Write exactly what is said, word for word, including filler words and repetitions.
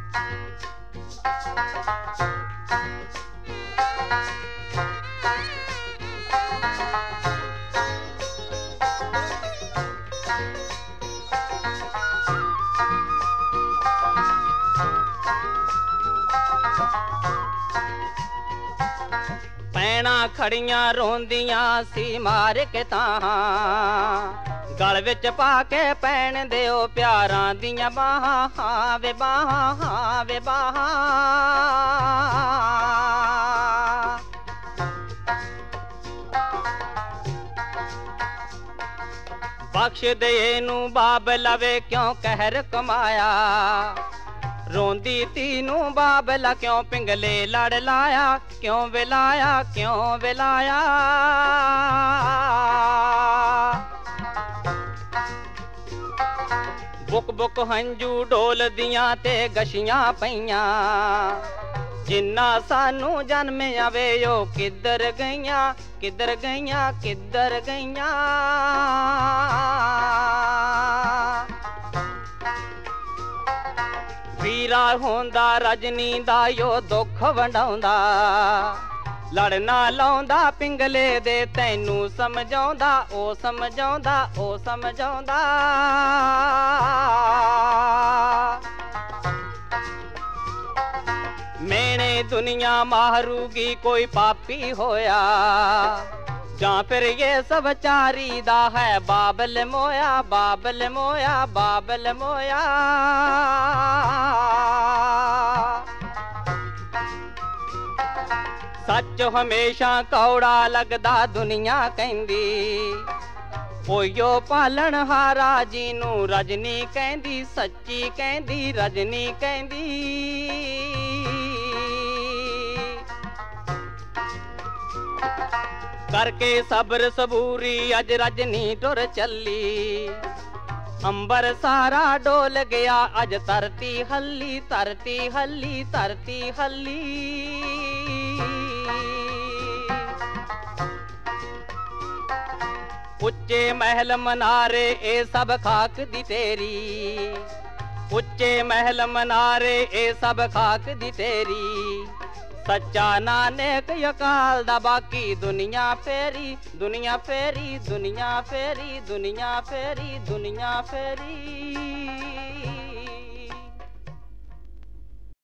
ਭੈਣਾਂ ਖੜੀਆਂ ਰੋਂਦੀਆਂ ਸੀ ਮਾਰ ਕੇ ਤਾਹਾਂ, ਗਲ ਵਿੱਚ ਪਾ ਕੇ ਭੈਣ ਦਿਓ ਪਿਆਰਾਂ ਦੀਆਂ ਬਾਹਾਂ ਵੇ ਬਾਹਾਂ ਵੇ ਬਾਹਾਂ। ਬਖਸ਼ ਦੇ ਇਹਨੂੰ ਬਾਬਲਾ ਵੇ ਕਿਉਂ ਕਹਿਰ ਕਮਾਇਆ, ਰੋਂਦੀ ਤੀ ਨੂੰ ਬਾਬਲਾ ਕਿਉਂ ਪਿੰਗਲੇ ਲੜ ਲਾਇਆ, ਕਿਉਂ ਵਿਲਾਇਆ ਕਿਉਂ ਵਿਲਾਇਆ। ਬੁੱਕ ਬੁੱਕ ਹੰਝੂ ਡੋਲਦੀਆਂ ਤੇ ਗਸ਼ੀਆਂ ਪਈਆਂ, ਜਿੰਨਾ ਸਾਨੂੰ ਜਨਮਿਆ ਵੇ ਉਹ ਕਿੱਧਰ ਗਈਆਂ ਕਿੱਧਰ ਗਈਆਂ ਕਿੱਧਰ ਗਈਆਂ। ਵੀਰਾ ਹੁੰਦਾ ਰਜਨੀ ਦਾ ਯੋ ਦੁੱਖ ਵੰਡਾਉਂਦਾ, ਲੜਨਾ ਲਾਉਂਦਾ ਪਿੰਗਲੇ ਦੇ ਤੈਨੂੰ ਸਮਝਾਉਂਦਾ, ਉਹ ਸਮਝਾਉਂਦਾ ਉਹ ਸਮਝਾਉਂਦਾ। ਮੈਨੇ ਦੁਨੀਆ ਮਾਰੂਗੀ ਕੋਈ ਪਾਪੀ ਹੋਇਆ, ਜਾਂ ਫਿਰ ਇਹ ਸਭ ਚਾਰੀ ਦਾ ਹੈ ਬਾਬਲ ਮੋਇਆ ਬਾਬਲ ਮੋਇਆ ਬਾਬਲ ਮੋਇਆ। ਸੱਚ ਹਮੇਸ਼ਾ ਕੌੜਾ ਲੱਗਦਾ ਦੁਨੀਆ ਕਹਿੰਦੀ, ਓਯੋ ਪਾਲਣ ਹਾਰਾ ਜੀ ਨੂੰ ਰਜਨੀ ਕਹਿੰਦੀ, ਸੱਚੀ ਕਹਿੰਦੀ ਰਜਨੀ ਕਹਿੰਦੀ। ਕਰਕੇ ਸਬਰ ਸਬੂਰੀ ਅੱਜ ਰਜਨੀ ਟੁਰ ਚੱਲੀ, ਅੰਬਰ ਸਾਰਾ ਡੋਲ ਗਿਆ ਅੱਜ ਧਰਤੀ ਹੱਲੀ ਧਰਤੀ ਹੱਲੀ ਧਰਤੀ ਹੱਲੀ। ਉੱਚੇ ਮਹਿਲ ਮਨਾਰੇ ਇਹ ਸਭ ਖਾਕ ਦੀ ਤੇਰੀ, ਉੱਚੇ ਮਹਿਲ ਮਨਾਰੇ ਇਹ ਸਭ ਖਾਕ ਦੀ ਤੇਰੀ। ਸੱਚਾ ਨਾਨਕ ਅਕਾਲ ਦਾ ਬਾਕੀ ਦੁਨੀਆ ਫੇਰੀ ਦੁਨੀਆ ਫੇਰੀ ਦੁਨੀਆ ਫੇਰੀ ਦੁਨੀਆ ਫੇਰੀ ਦੁਨੀਆ ਫੇਰੀ।